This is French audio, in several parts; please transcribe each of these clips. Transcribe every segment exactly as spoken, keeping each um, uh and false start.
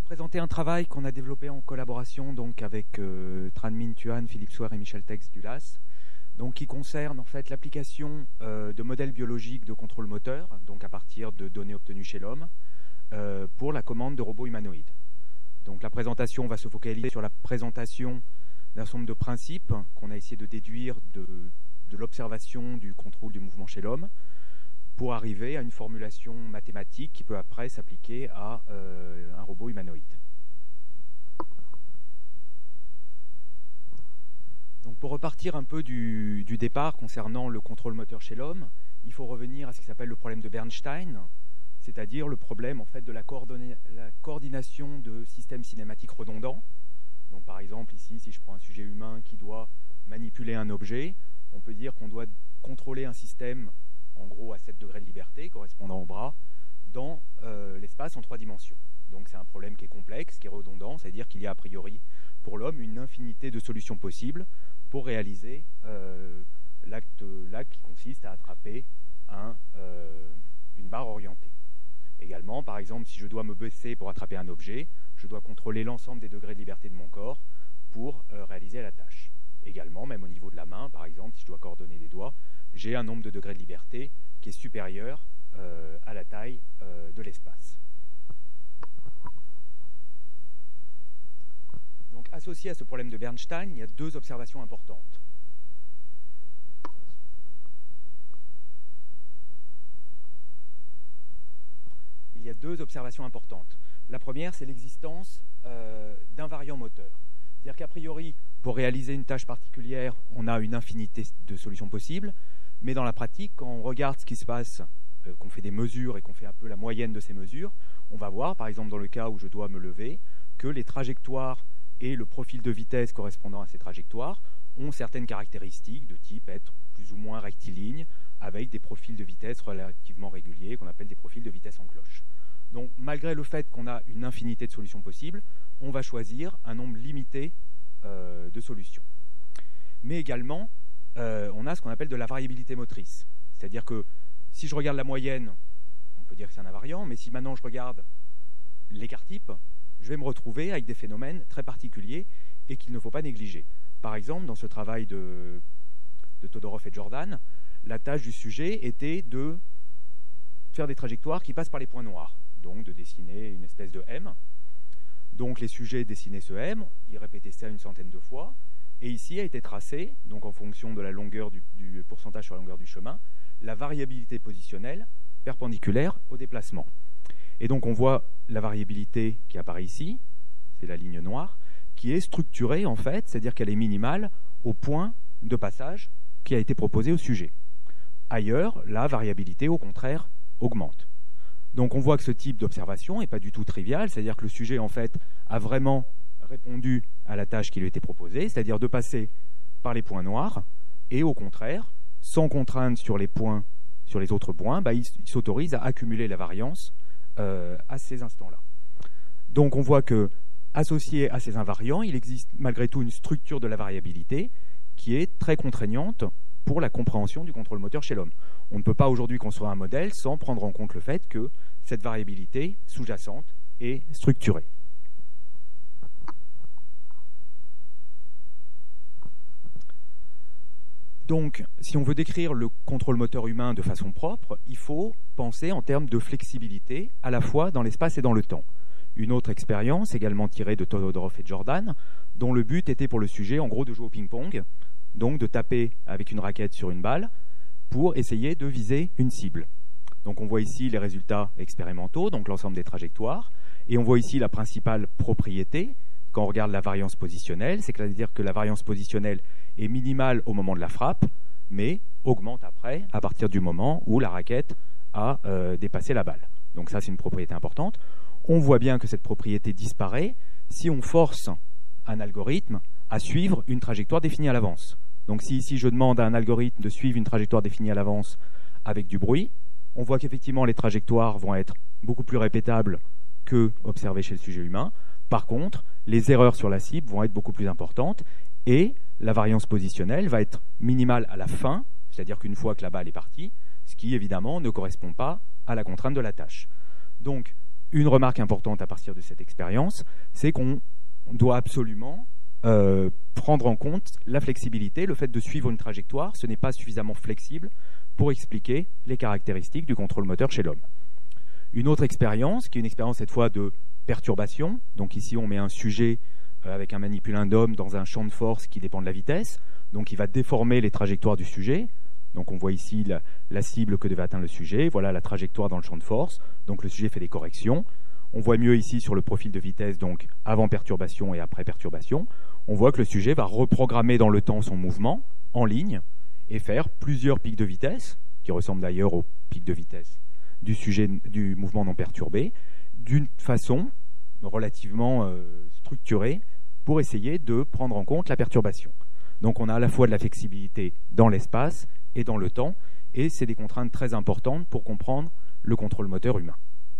présenter un travail qu'on a développé en collaboration donc avec euh, Tran Minh Thuan, Philippe Souer et Michel Tex du L A S, donc qui concerne en fait l'application euh, de modèles biologiques de contrôle moteur, donc à partir de données obtenues chez l'homme, euh, pour la commande de robots humanoïdes. Donc la présentation va se focaliser sur la présentation d'un certain nombre de principes qu'on a essayé de déduire de, de l'observation du contrôle du mouvement chez l'homme, pour arriver à une formulation mathématique qui peut après s'appliquer à euh, un robot humanoïde. Donc pour repartir un peu du, du départ concernant le contrôle moteur chez l'homme, il faut revenir à ce qui s'appelle le problème de Bernstein, c'est-à-dire le problème en fait, de la, la coordination de systèmes cinématiques redondants. Donc par exemple ici, si je prends un sujet humain qui doit manipuler un objet, on peut dire qu'on doit contrôler un système en gros à sept degrés de liberté, correspondant au bras, dans euh, l'espace en trois dimensions. Donc c'est un problème qui est complexe, qui est redondant, c'est-à-dire qu'il y a a priori pour l'homme une infinité de solutions possibles pour réaliser euh, l'acte qui consiste à attraper un, euh, une barre orientée. Également, par exemple, si je dois me baisser pour attraper un objet, je dois contrôler l'ensemble des degrés de liberté de mon corps pour euh, réaliser la tâche. Également, même au niveau de la main, par exemple, si je dois coordonner les doigts, j'ai un nombre de degrés de liberté qui est supérieur euh, à la taille euh, de l'espace. Donc, associé à ce problème de Bernstein, il y a deux observations importantes. Il y a deux observations importantes. La première, c'est l'existence euh, d'invariants moteurs. C'est-à-dire qu'a priori, pour réaliser une tâche particulière, on a une infinité de solutions possibles, mais dans la pratique, quand on regarde ce qui se passe, euh, qu'on fait des mesures et qu'on fait un peu la moyenne de ces mesures, on va voir, par exemple dans le cas où je dois me lever, que les trajectoires et le profil de vitesse correspondant à ces trajectoires ont certaines caractéristiques de type être plus ou moins rectiligne, avec des profils de vitesse relativement réguliers, qu'on appelle des profils de vitesse en cloche. Donc, malgré le fait qu'on a une infinité de solutions possibles, on va choisir un nombre limité euh, de solutions. Mais également, euh, on a ce qu'on appelle de la variabilité motrice. C'est-à-dire que si je regarde la moyenne, on peut dire que c'est un invariant, mais si maintenant je regarde l'écart type, je vais me retrouver avec des phénomènes très particuliers et qu'il ne faut pas négliger. Par exemple, dans ce travail de, de Todorov et Jordan, la tâche du sujet était de faire des trajectoires qui passent par les points noirs, donc de dessiner une espèce de M. Donc les sujets dessinaient ce M, ils répétaient ça une centaine de fois, et ici a été tracé, donc en fonction de la longueur du, du pourcentage sur la longueur du chemin, la variabilité positionnelle perpendiculaire au déplacement. Et donc on voit la variabilité qui apparaît ici, c'est la ligne noire, qui est structurée en fait, c'est-à-dire qu'elle est minimale au point de passage qui a été proposé au sujet. Ailleurs, la variabilité au contraire augmente. Donc on voit que ce type d'observation n'est pas du tout trivial, c'est-à-dire que le sujet en fait a vraiment répondu à la tâche qui lui était proposée, c'est-à-dire de passer par les points noirs, et au contraire, sans contrainte sur les points, sur les autres points, bah, il, il s'autorise à accumuler la variance euh, à ces instants-là. Donc on voit que associé à ces invariants, il existe malgré tout une structure de la variabilité qui est très contraignante pour la compréhension du contrôle moteur chez l'homme. On ne peut pas aujourd'hui construire un modèle sans prendre en compte le fait que cette variabilité sous-jacente est structurée. Donc, si on veut décrire le contrôle moteur humain de façon propre, il faut penser en termes de flexibilité, à la fois dans l'espace et dans le temps. Une autre expérience, également tirée de Todorov et Jordan, dont le but était pour le sujet, en gros, de jouer au ping-pong, donc de taper avec une raquette sur une balle pour essayer de viser une cible. Donc on voit ici les résultats expérimentaux, donc l'ensemble des trajectoires, et on voit ici la principale propriété, quand on regarde la variance positionnelle, c'est-à-dire que la variance positionnelle est minimale au moment de la frappe, mais augmente après, à partir du moment où la raquette a euh, dépassé la balle. Donc ça, c'est une propriété importante. On voit bien que cette propriété disparaît si on force un algorithme à suivre une trajectoire définie à l'avance. Donc si ici je demande à un algorithme de suivre une trajectoire définie à l'avance avec du bruit, on voit qu'effectivement les trajectoires vont être beaucoup plus répétables que observées chez le sujet humain. Par contre, les erreurs sur la cible vont être beaucoup plus importantes et la variance positionnelle va être minimale à la fin, c'est-à-dire qu'une fois que la balle est partie, ce qui évidemment ne correspond pas à la contrainte de la tâche. Donc une remarque importante à partir de cette expérience, c'est qu'on doit absolument euh, prendre en compte la flexibilité, le fait de suivre une trajectoire. Ce n'est pas suffisamment flexible pour expliquer les caractéristiques du contrôle moteur chez l'homme. Une autre expérience, qui est une expérience cette fois de perturbation. Donc ici, on met un sujet euh, avec un manipulindum dans un champ de force qui dépend de la vitesse. Donc il va déformer les trajectoires du sujet. Donc on voit ici la, la cible que devait atteindre le sujet. Voilà la trajectoire dans le champ de force. Donc le sujet fait des corrections. On voit mieux ici sur le profil de vitesse, donc avant perturbation et après perturbation. On voit que le sujet va reprogrammer dans le temps son mouvement en ligne et faire plusieurs pics de vitesse, qui ressemblent d'ailleurs aux pics de vitesse du sujet du mouvement non perturbé, d'une façon relativement euh, structurée pour essayer de prendre en compte la perturbation. Donc on a à la fois de la flexibilité dans l'espace et dans le temps, et c'est des contraintes très importantes pour comprendre le contrôle moteur humain.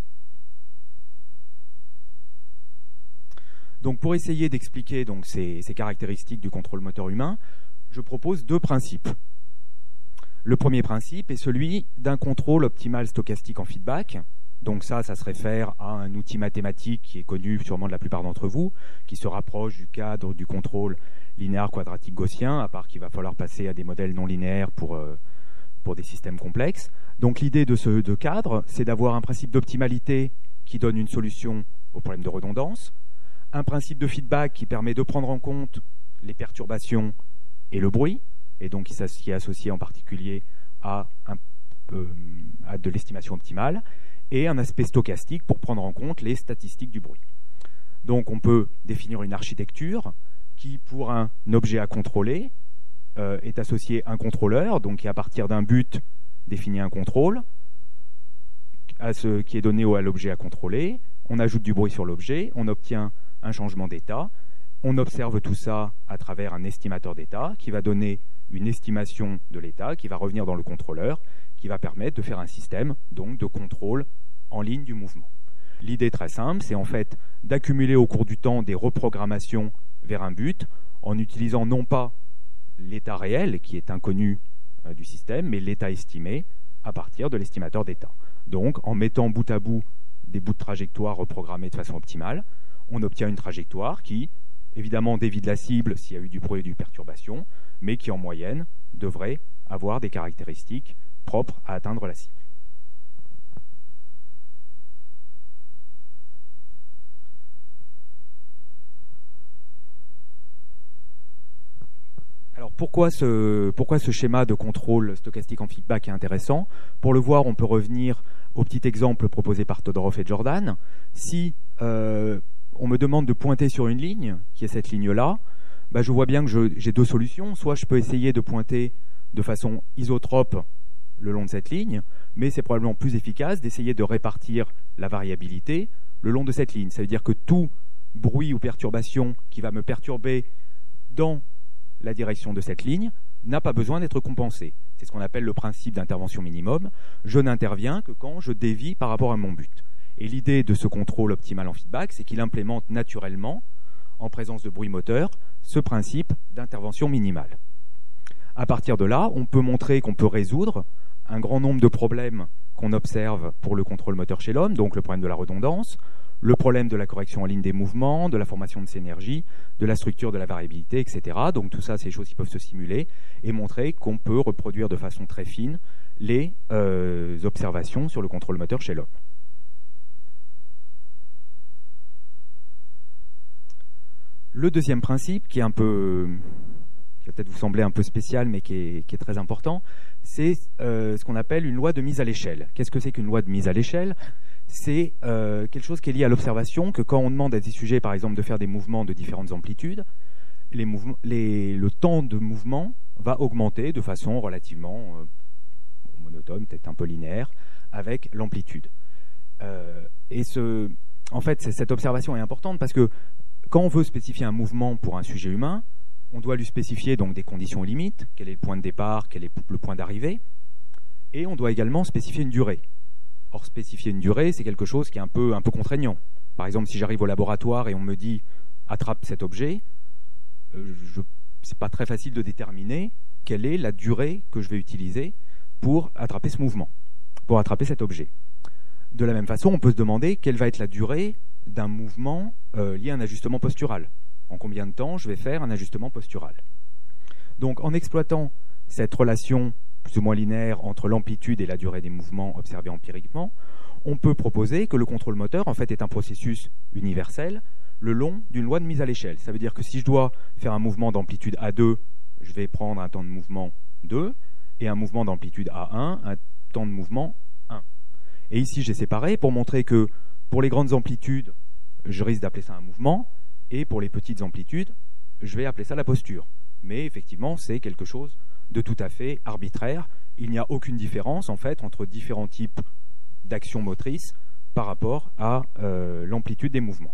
Donc pour essayer d'expliquer donc ces, ces caractéristiques du contrôle moteur humain, je propose deux principes. Le premier principe est celui d'un contrôle optimal stochastique en feedback. Donc ça, ça se réfère à un outil mathématique qui est connu sûrement de la plupart d'entre vous, qui se rapproche du cadre du contrôle linéaire quadratique gaussien, à part qu'il va falloir passer à des modèles non linéaires pour, euh, pour des systèmes complexes. Donc l'idée de ce de cadre, c'est d'avoir un principe d'optimalité qui donne une solution au problème de redondance, un principe de feedback qui permet de prendre en compte les perturbations et le bruit, et donc qui est associé en particulier à, un, euh, à de l'estimation optimale, et un aspect stochastique pour prendre en compte les statistiques du bruit. Donc on peut définir une architecture qui, pour un objet à contrôler, euh, est associé à un contrôleur, donc qui à partir d'un but définit un contrôle, à ce qui est donné à l'objet à contrôler, on ajoute du bruit sur l'objet, on obtient un changement d'état, on observe tout ça à travers un estimateur d'état qui va donner une estimation de l'état qui va revenir dans le contrôleur, qui va permettre de faire un système donc de contrôle en ligne du mouvement. L'idée très simple, c'est en fait d'accumuler au cours du temps des reprogrammations vers un but en utilisant non pas l'état réel qui est inconnu euh, du système, mais l'état estimé à partir de l'estimateur d'état. Donc en mettant bout à bout des bouts de trajectoire reprogrammés de façon optimale, on obtient une trajectoire qui, évidemment, dévie de la cible s'il y a eu du bruit et du perturbation, mais qui, en moyenne, devrait avoir des caractéristiques propres à atteindre la cible. Alors, pourquoi ce, pourquoi ce schéma de contrôle stochastique en feedback est intéressant? Pour le voir, on peut revenir au petit exemple proposé par Todorov et Jordan. Si euh, on me demande de pointer sur une ligne, qui est cette ligne-là, bah je vois bien que je, j'ai deux solutions. Soit je peux essayer de pointer de façon isotrope le long de cette ligne, mais c'est probablement plus efficace d'essayer de répartir la variabilité le long de cette ligne. Ça veut dire que tout bruit ou perturbation qui va me perturber dans la direction de cette ligne n'a pas besoin d'être compensé. C'est ce qu'on appelle le principe d'intervention minimum. Je n'interviens que quand je dévie par rapport à mon but. Et l'idée de ce contrôle optimal en feedback, c'est qu'il implémente naturellement, en présence de bruit moteur, ce principe d'intervention minimale. À partir de là, on peut montrer qu'on peut résoudre un grand nombre de problèmes qu'on observe pour le contrôle moteur chez l'homme, donc le problème de la redondance, le problème de la correction en ligne des mouvements, de la formation de synergie, de la structure de la variabilité, et cetera. Donc tout ça, c'est des choses qui peuvent se simuler et montrer qu'on peut reproduire de façon très fine les euh, observations sur le contrôle moteur chez l'homme. Le deuxième principe, qui est un peu, qui va peut-être vous sembler un peu spécial, mais qui est, qui est très important, c'est euh, ce qu'on appelle une loi de mise à l'échelle. Qu'est-ce que c'est qu'une loi de mise à l'échelle? C'est euh, quelque chose qui est lié à l'observation, que quand on demande à des sujets, par exemple, de faire des mouvements de différentes amplitudes, les mouvements, les, le temps de mouvement va augmenter de façon relativement euh, monotone, peut-être un peu linéaire, avec l'amplitude. Euh, et ce, en fait, cette observation est importante parce que quand on veut spécifier un mouvement pour un sujet humain, on doit lui spécifier donc des conditions limites, quel est le point de départ, quel est le point d'arrivée, et on doit également spécifier une durée. Or, spécifier une durée, c'est quelque chose qui est un peu, un peu contraignant. Par exemple, si j'arrive au laboratoire et on me dit « attrape cet objet euh, », c'est pas très facile de déterminer quelle est la durée que je vais utiliser pour attraper ce mouvement, pour attraper cet objet. De la même façon, on peut se demander quelle va être la durée d'un mouvement euh, lié à un ajustement postural. En combien de temps je vais faire un ajustement postural. Donc en exploitant cette relation plus ou moins linéaire entre l'amplitude et la durée des mouvements observés empiriquement, on peut proposer que le contrôle moteur en fait est un processus universel le long d'une loi de mise à l'échelle. Ça veut dire que si je dois faire un mouvement d'amplitude A deux, je vais prendre un temps de mouvement deux, et un mouvement d'amplitude A un, un temps de mouvement un. Et ici, j'ai séparé pour montrer que pour les grandes amplitudes, je risque d'appeler ça un mouvement, et pour les petites amplitudes, je vais appeler ça la posture. Mais effectivement, c'est quelque chose de tout à fait arbitraire. Il n'y a aucune différence, en fait, entre différents types d'actions motrices par rapport à euh, l'amplitude des mouvements.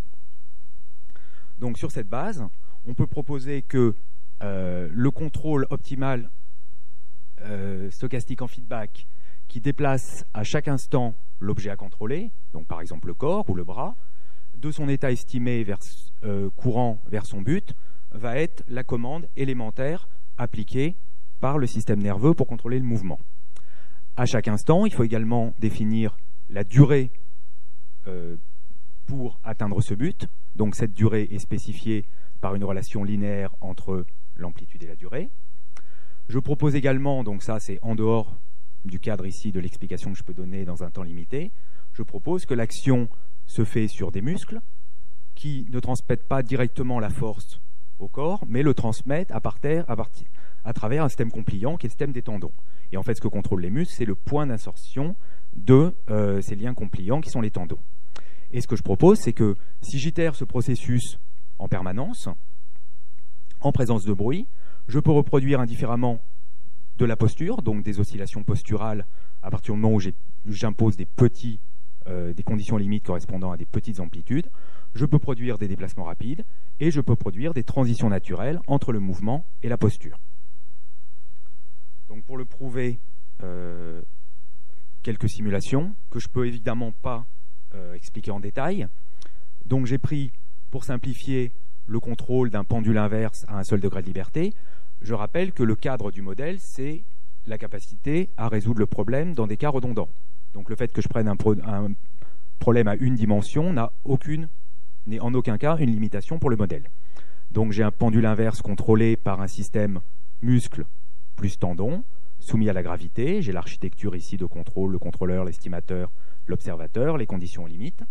Donc, sur cette base, on peut proposer que euh, le contrôle optimal euh, stochastique en feedback qui déplace à chaque instant l'objet à contrôler, donc par exemple le corps ou le bras, de son état estimé vers, euh, courant vers son but, va être la commande élémentaire appliquée par le système nerveux pour contrôler le mouvement. À chaque instant, il faut également définir la durée euh, pour atteindre ce but. Donc cette durée est spécifiée par une relation linéaire entre l'amplitude et la durée. Je propose également, donc ça c'est en dehors du cadre ici de l'explication que je peux donner dans un temps limité, je propose que l'action se fait sur des muscles qui ne transmettent pas directement la force au corps, mais le transmettent à, partir, à, partir, à travers un système compliant qui est le système des tendons. Et en fait, ce que contrôlent les muscles, c'est le point d'insertion de euh, ces liens compliants qui sont les tendons. Et ce que je propose, c'est que si j'itère ce processus en permanence, en présence de bruit, je peux reproduire indifféremment de la posture, donc des oscillations posturales à partir du moment où j'impose des petits, euh, des conditions limites correspondant à des petites amplitudes. Je peux produire des déplacements rapides et je peux produire des transitions naturelles entre le mouvement et la posture. Donc pour le prouver, euh, quelques simulations que je peux évidemment pas euh, expliquer en détail. Donc j'ai pris, pour simplifier, le contrôle d'un pendule inverse à un seul degré de liberté. Je rappelle que le cadre du modèle, c'est la capacité à résoudre le problème dans des cas redondants. Donc le fait que je prenne un, pro- un problème à une dimension n'a aucune, n'est en aucun cas une limitation pour le modèle. Donc j'ai un pendule inverse contrôlé par un système muscle plus tendon, soumis à la gravité. J'ai l'architecture ici de contrôle, le contrôleur, l'estimateur, l'observateur, les conditions limites.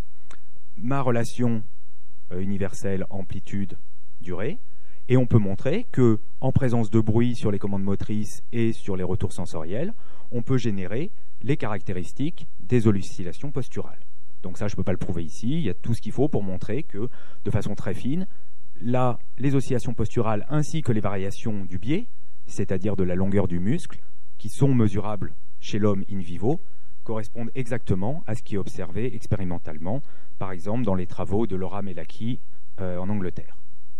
Ma relation euh, universelle amplitude-durée. Et on peut montrer que, en présence de bruit sur les commandes motrices et sur les retours sensoriels, on peut générer les caractéristiques des oscillations posturales. Donc ça, je ne peux pas le prouver ici. Il y a tout ce qu'il faut pour montrer que, de façon très fine, là, les oscillations posturales ainsi que les variations du biais, c'est-à-dire de la longueur du muscle, qui sont mesurables chez l'homme in vivo, correspondent exactement à ce qui est observé expérimentalement, par exemple dans les travaux de Laura Melaki euh, en Angleterre.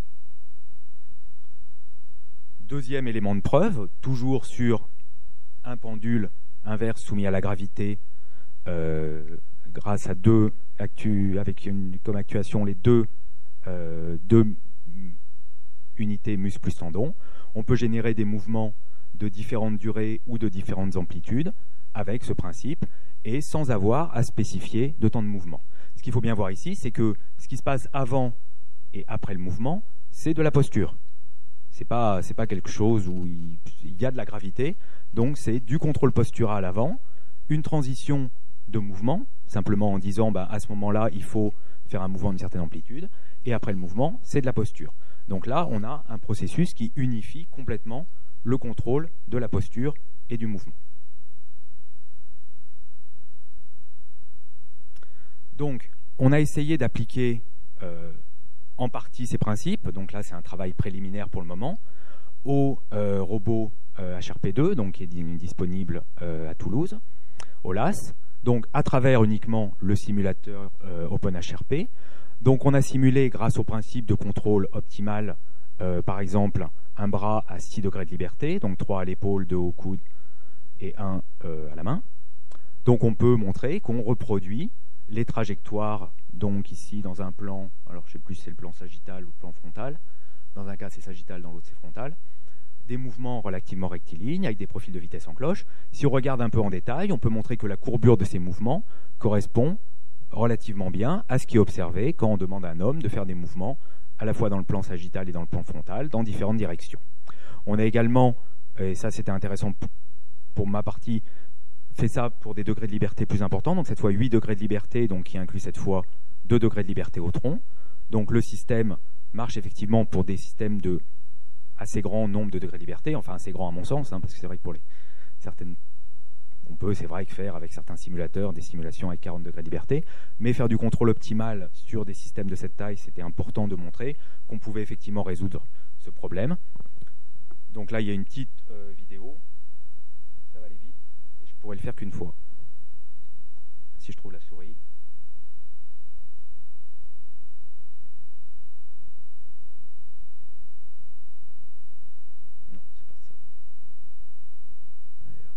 Deuxième élément de preuve, toujours sur un pendule inverse soumis à la gravité, euh, grâce à deux actu avec une, comme actuation les deux, euh, deux unités muscle plus tendon. On peut générer des mouvements de différentes durées ou de différentes amplitudes avec ce principe et sans avoir à spécifier de temps de mouvement. Ce qu'il faut bien voir ici, c'est que ce qui se passe avant et après le mouvement, c'est de la posture. C'est pas, c'est pas quelque chose où il, il y a de la gravité, donc c'est du contrôle postural avant, une transition de mouvement, simplement en disant bah, à ce moment-là, il faut faire un mouvement d'une certaine amplitude, et après le mouvement, c'est de la posture. Donc là, on a un processus qui unifie complètement le contrôle de la posture et du mouvement. Donc, on a essayé d'appliquer euh, en partie ces principes, donc là c'est un travail préliminaire pour le moment, au euh, robot euh, H R P deux, donc qui est disponible euh, à Toulouse, au L A S, donc à travers uniquement le simulateur euh, OpenHRP. Donc on a simulé grâce au principe de contrôle optimal, euh, par exemple, un bras à six degrés de liberté, donc trois à l'épaule, deux au coude et un euh, à la main. Donc on peut montrer qu'on reproduit les trajectoires, donc ici dans un plan, alors je ne sais plus si c'est le plan sagittal ou le plan frontal, dans un cas c'est sagittal, dans l'autre c'est frontal, des mouvements relativement rectilignes avec des profils de vitesse en cloche. Si on regarde un peu en détail, on peut montrer que la courbure de ces mouvements correspond relativement bien à ce qui est observé quand on demande à un homme de faire des mouvements à la fois dans le plan sagittal et dans le plan frontal, dans différentes directions. On a également, et ça c'était intéressant pour ma partie, fait ça pour des degrés de liberté plus importants, donc cette fois huit degrés de liberté, donc qui inclut cette fois deux degrés de liberté au tronc. Donc le système marche effectivement pour des systèmes de assez grand nombre de degrés de liberté, enfin assez grand à mon sens, hein, parce que c'est vrai que pour les certaines... On peut, c'est vrai, que faire avec certains simulateurs des simulations avec quarante degrés de liberté, mais faire du contrôle optimal sur des systèmes de cette taille, c'était important de montrer qu'on pouvait effectivement résoudre ce problème. Donc là, il y a une petite euh, vidéo. Ça va aller vite, et je pourrais le faire qu'une fois. Si je trouve la souris. Non, c'est pas ça. Allez, là.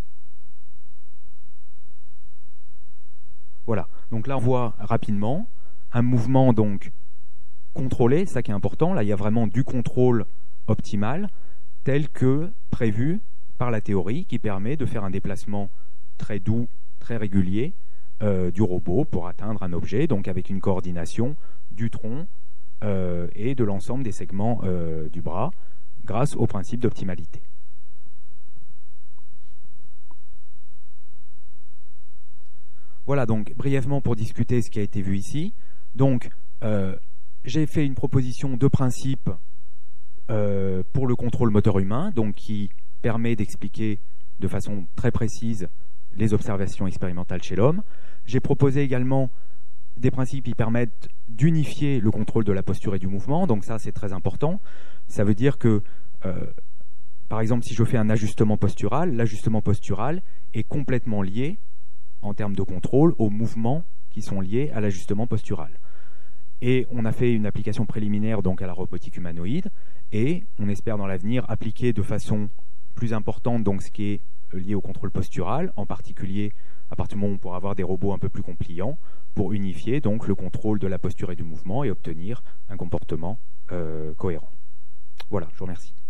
Voilà, donc là on voit rapidement un mouvement donc contrôlé, c'est ça qui est important. Là il y a vraiment du contrôle optimal tel que prévu par la théorie qui permet de faire un déplacement très doux, très régulier euh, du robot pour atteindre un objet, donc avec une coordination du tronc euh, et de l'ensemble des segments euh, du bras grâce au principe d'optimalité. Voilà donc brièvement pour discuter ce qui a été vu ici. Donc euh, j'ai fait une proposition de principe euh, pour le contrôle moteur humain, donc qui permet d'expliquer de façon très précise les observations expérimentales chez l'homme. J'ai proposé également des principes qui permettent d'unifier le contrôle de la posture et du mouvement, donc ça c'est très important. Ça veut dire que euh, par exemple si je fais un ajustement postural, l'ajustement postural est complètement lié en termes de contrôle aux mouvements qui sont liés à l'ajustement postural. Et on a fait une application préliminaire donc à la robotique humanoïde et on espère dans l'avenir appliquer de façon plus importante donc ce qui est lié au contrôle postural, en particulier à partir du moment où on pourra avoir des robots un peu plus compliants pour unifier donc le contrôle de la posture et du mouvement et obtenir un comportement euh, cohérent. Voilà, je vous remercie.